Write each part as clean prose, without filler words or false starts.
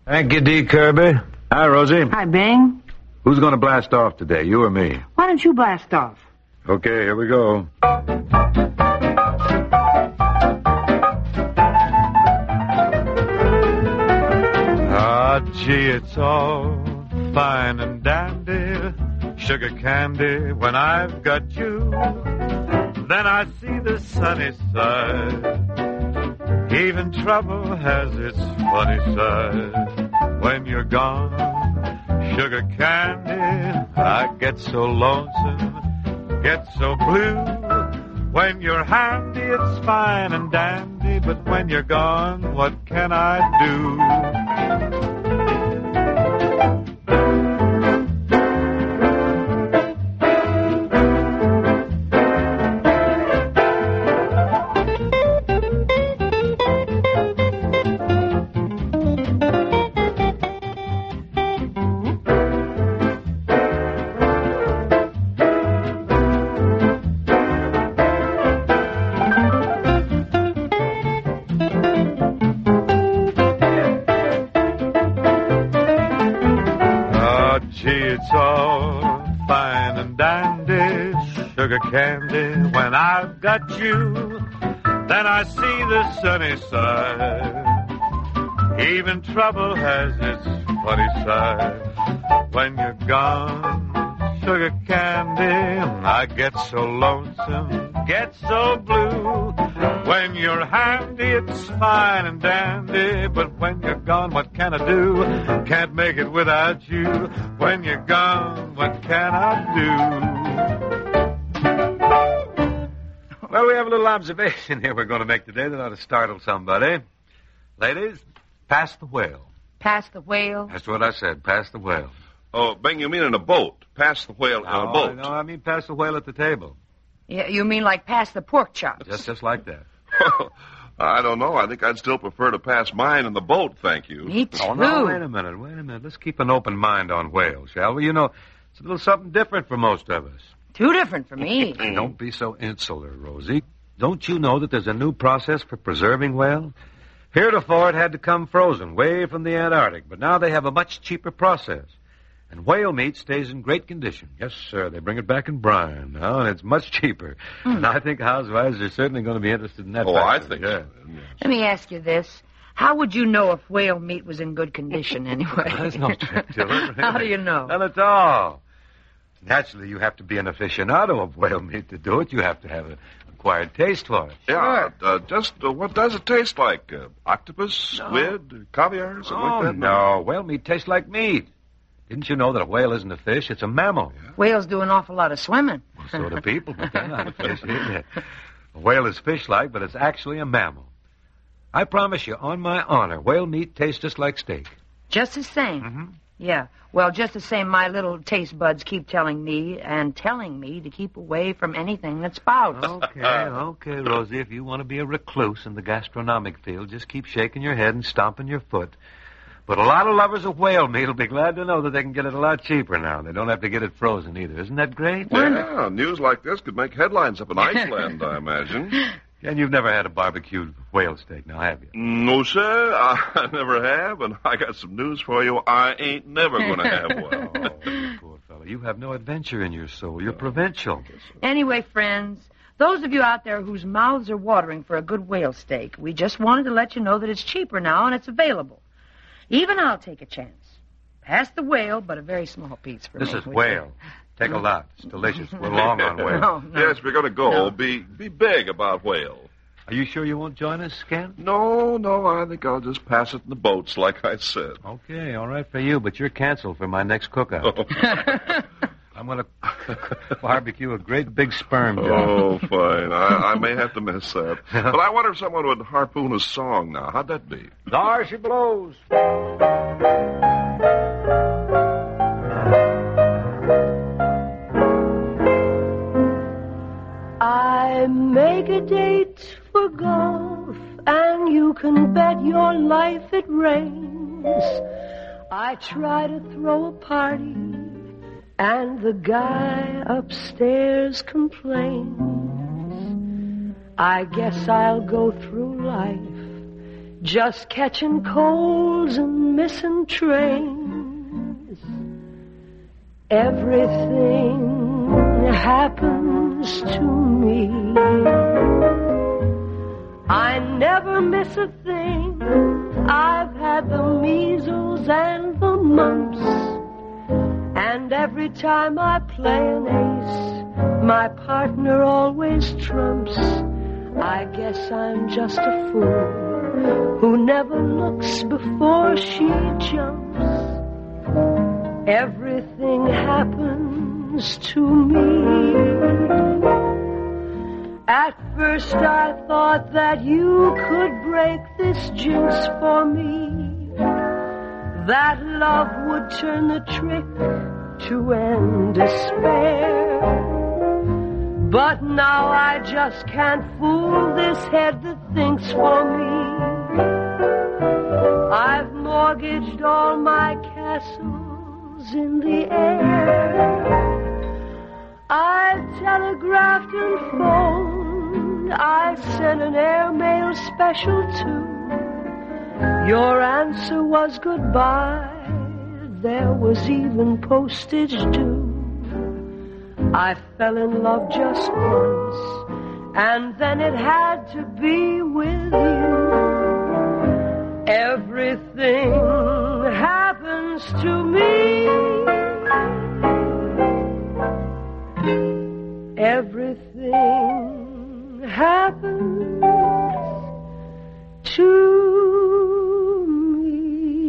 Thank you, D. Kirby. Hi, Rosie. Hi, Bing. Who's going to blast off today, you or me? Why don't you blast off? Okay, here we go. Ah, gee, it's all fine and dandy, sugar candy when I've got you. Then I see the sunny side. Even trouble has its funny side. When you're gone, sugar candy, I get so lonesome, get so blue. When you're handy, it's fine and dandy, but when you're gone, what can I do? It's all fine and dandy, sugar candy when I've got you. Then I see the sunny side. Even trouble has its funny side. When you're gone, sugar candy, I get so lonesome, get so blue. When you're handy, it's fine and dandy, but when you're gone, what can I do? Can't make it without you. When you're gone, what can I do? Well, we have a little observation here we're going to make today that ought to startle somebody. Ladies, pass the whale. Pass the whale? That's what I said, pass the whale. Oh, Bing, you mean in a boat? Pass the whale in a boat? No, I mean pass the whale at the table. Yeah, you mean like pass the pork chops? Just like that. I don't know. I think I'd still prefer to pass mine in the boat, thank you. Me too. Oh, no, wait a minute. Let's keep an open mind on whales, shall we? You know, it's a little something different for most of us. Too different for me. Don't be so insular, Rosie. Don't you know that there's a new process for preserving whale? Heretofore, it had to come frozen, way from the Antarctic, but now they have a much cheaper process. And whale meat stays in great condition. Yes, sir. They bring it back in brine now, and it's much cheaper. And I think housewives are certainly going to be interested in that. Oh, factor. I think so. Yes. Let me ask you this. How would you know if whale meat was in good condition, anyway? There's no trick to it. Really. How do you know? None at all. Naturally, you have to be an aficionado of whale meat to do it. You have to have an acquired taste for it. Yeah, what does it taste like? Octopus, squid, caviar, something like that? No, whale meat tastes like meat. Didn't you know that a whale isn't a fish? It's a mammal. Yeah. Whales do an awful lot of swimming. Well, so do people, but they're not a fish either. A whale is fish-like, but it's actually a mammal. I promise you, on my honor, whale meat tastes just like steak. Just the same? Mm-hmm. Yeah. Well, just the same, my little taste buds keep telling me to keep away from anything that spouts. Okay, Rosie, if you want to be a recluse in the gastronomic field, just keep shaking your head and stomping your foot. But a lot of lovers of whale meat will be glad to know that they can get it a lot cheaper now. They don't have to get it frozen either. Isn't that great? Yeah, news like this could make headlines up in Iceland, I imagine. And you've never had a barbecued whale steak, now have you? No, sir, I never have, and I got some news for you. I ain't never going to have one. Oh, poor fellow. You have no adventure in your soul. You're provincial. Anyway, friends, those of you out there whose mouths are watering for a good whale steak, we just wanted to let you know that it's cheaper now and it's available. Even I'll take a chance. Pass the whale, but a very small piece for me. This is whale. Take a lot. It's delicious. We're long on whale. No. Yes, we're going to go. No. Be big about whale. Are you sure you won't join us, Ken? No, I think I'll just pass it in the boats, like I said. Okay, all right for you, but you're canceled for my next cookout. I'm going to barbecue a great big sperm job. Oh, fine. I may have to miss that. But I wonder if someone would harpoon a song now. How'd that be? There she blows. I make a date for golf, and you can bet your life it rains. I try to throw a party, and the guy upstairs complains. I guess I'll go through life just catching colds and missing trains. Everything happens to me. I never miss a thing. I've had the measles and the mumps, and every time I play an ace, my partner always trumps. I guess I'm just a fool who never looks before she jumps. Everything happens to me. At first I thought that you could break this jinx for me, that love would turn the trick to end despair. But now I just can't fool this head that thinks for me. I've mortgaged all my castles in the air. I've telegraphed and phoned. I sent an airmail special too. Your answer was goodbye. There was even postage due. I fell in love just once, and then it had to be with you. Everything happens to me. Everything happens to me.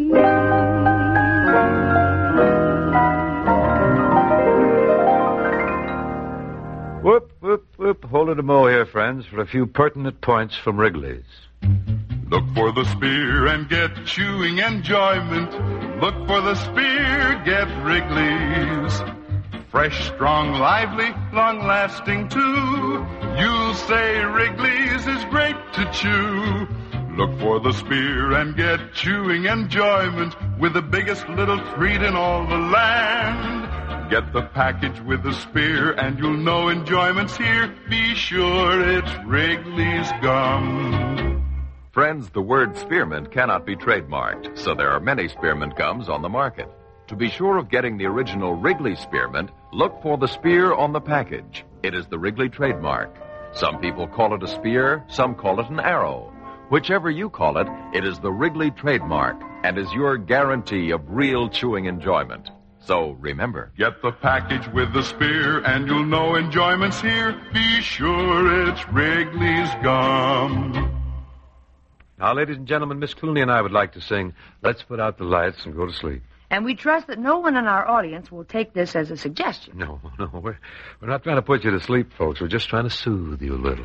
Whoop, whoop, whoop. Hold it a mo here, friends, for a few pertinent points from Wrigley's. Look for the spear and get chewing enjoyment. Look for the spear, get Wrigley's. Fresh, strong, lively, long-lasting too. You'll say Wrigley's is great to chew. Look for the spear and get chewing enjoyment with the biggest little treat in all the land. Get the package with the spear and you'll know enjoyment's here. Be sure it's Wrigley's gum. Friends, the word spearmint cannot be trademarked, so there are many spearmint gums on the market. To be sure of getting the original Wrigley spearmint, look for the spear on the package. It is the Wrigley trademark. Some people call it a spear, some call it an arrow. Whichever you call it, it is the Wrigley trademark and is your guarantee of real chewing enjoyment. So remember, get the package with the spear and you'll know enjoyment's here. Be sure it's Wrigley's gum. Now, ladies and gentlemen, Miss Clooney and I would like to sing Let's Put Out the Lights and Go to Sleep. And we trust that no one in our audience will take this as a suggestion. No, we're not trying to put you to sleep, folks. We're just trying to soothe you a little.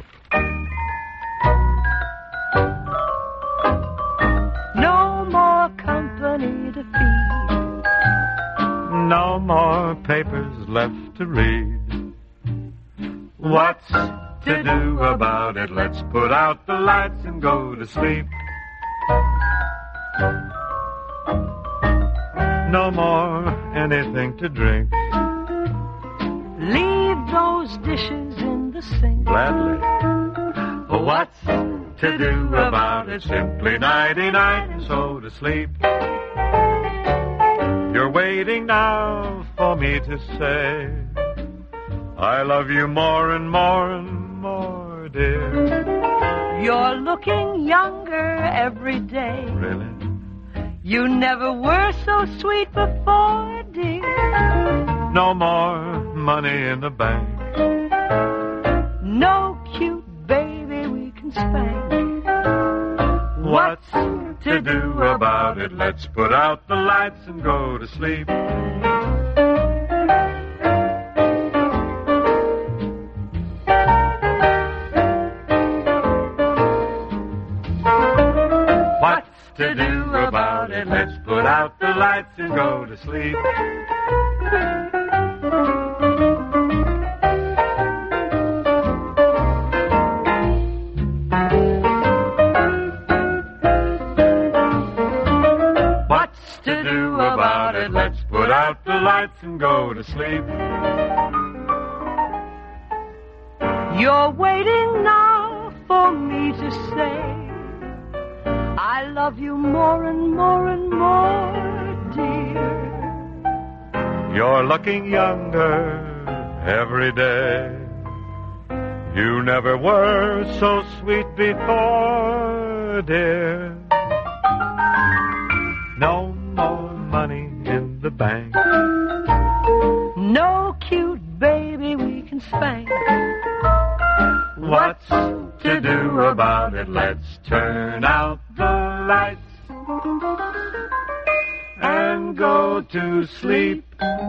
No more company to feed. No more papers left to read. What's to do about it? Let's put out the lights and go to sleep. No more anything to drink. Leave those dishes in the sink. Gladly. What's to do about it? Simply nighty-night and so to sleep. You're waiting now for me to say I love you more and more and more, dear. You're looking younger every day. Really? You never were so sweet before, dear. No more money in the bank. No cute baby we can spank. What's to do about it? Let's put out the lights and go to sleep. What's to do about it? Let's put out the lights and go to sleep. What's to do about it? Let's put out the lights and go to sleep. You're waiting now for me to say I I love you more and more and more, dear. You're looking younger every day. You never were so sweet before, dear. No more money in the bank. No cute baby we can spank. What's to do about it? Let's turn out the lights and go to sleep.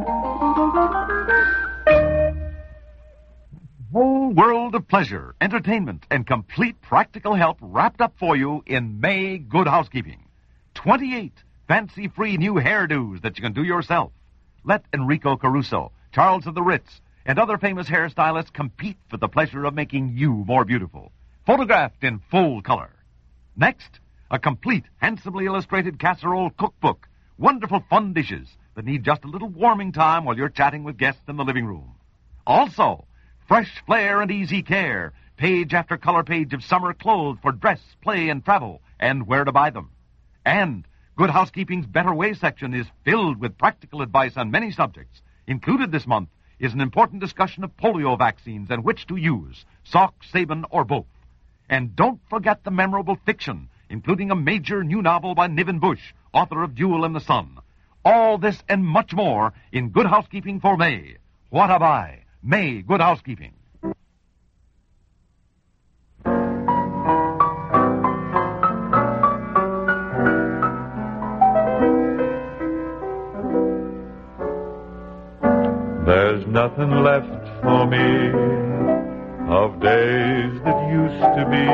Whole world of pleasure, entertainment, and complete practical help wrapped up for you in May Good Housekeeping. 28 fancy-free new hairdos that you can do yourself. Let Enrico Caruso, Charles of the Ritz, and other famous hairstylists compete for the pleasure of making you more beautiful. Photographed in full color. Next, a complete, handsomely illustrated casserole cookbook. Wonderful fun dishes that need just a little warming time while you're chatting with guests in the living room. Also, fresh flair and easy care. Page after color page of summer clothes for dress, play, and travel, and where to buy them. And Good Housekeeping's Better Way section is filled with practical advice on many subjects. Included this month is an important discussion of polio vaccines and which to use, Salk, Sabin, or both. And don't forget the memorable fiction, including a major new novel by Niven Bush, author of Jewel in the Sun. All this and much more in Good Housekeeping for May. What a buy! May Good Housekeeping. There's nothing left for me of days that used to be.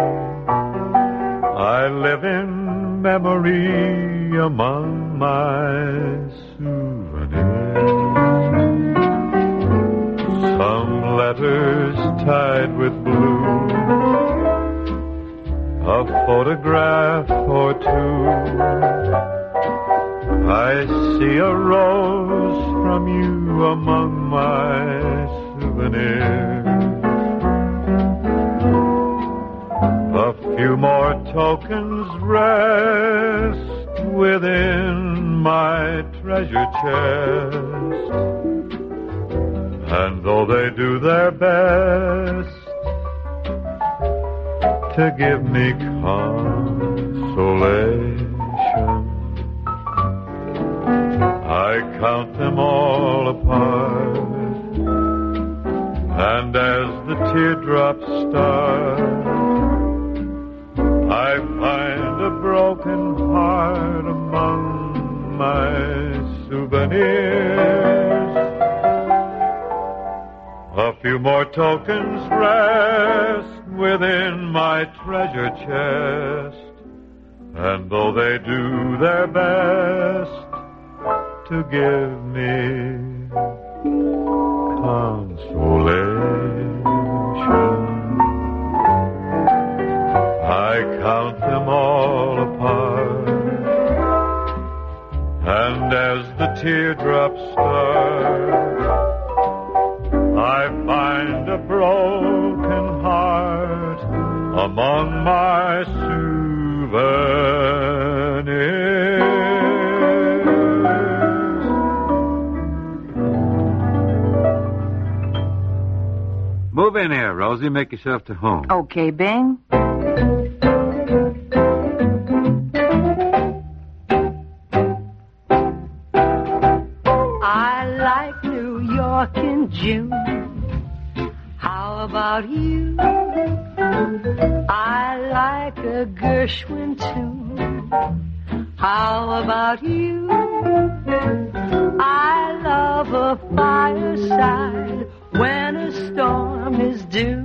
I live in memory among my souvenirs. Some letters tied with blue, a photograph or two. I see a rose from you among my souvenirs. A few more tokens rest within my treasure chest. And though they do their best to give me consolation, I count them all apart, and as the teardrops start, I find a broken heart among my souvenirs. A few more tokens rest within my treasure chest, and though they do their best to give me consolation, I count them all apart, and as the teardrops start, I find a broken heart among my souvenirs. Move in here, Rosie. Make yourself to home. Okay, Bing. I like New York in June. How about you? I like a Gershwin tune. How about you? I love a fireside when a storm is due.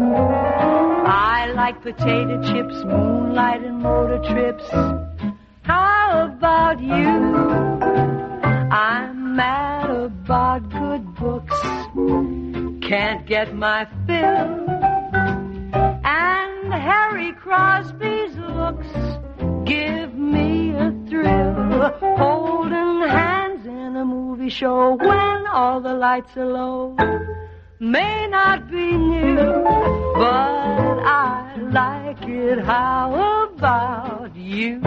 I like potato chips, moonlight, and motor trips. How about you? I'm mad about good books, can't get my fill, and Harry Crosby's looks give me a thrill. Holding hands in a movie show when all the lights are low may not be new, but I like it. How about you.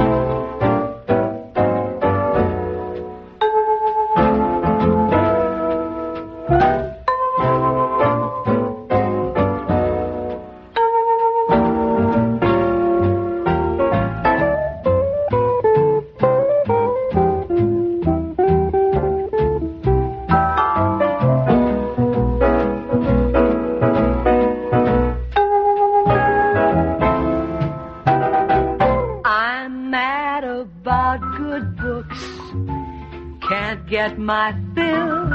Get my fill,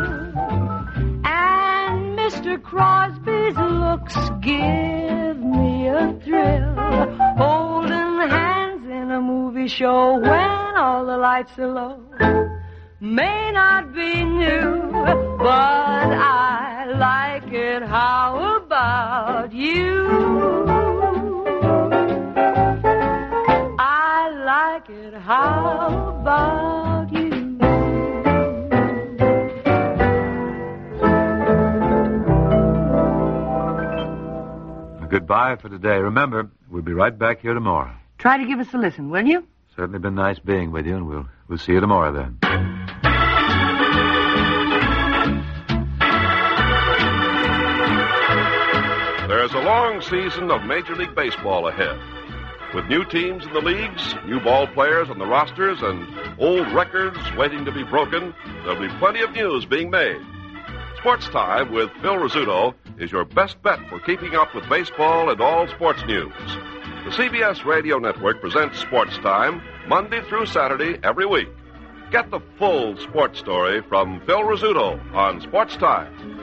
and Mr. Crosby's looks give me a thrill. Holding hands in a movie show when all the lights are low may not be new, but I like it. How about you? I like it. How about you? Goodbye for today. Remember, we'll be right back here tomorrow. Try to give us a listen, will you? Certainly been nice being with you, and we'll see you tomorrow then. There's a long season of Major League Baseball ahead. With new teams in the leagues, new ball players on the rosters, and old records waiting to be broken, there'll be plenty of news being made. Sports Time with Phil Rizzuto is your best bet for keeping up with baseball and all sports news. The CBS Radio Network presents Sports Time Monday through Saturday every week. Get the full sports story from Phil Rizzuto on Sports Time.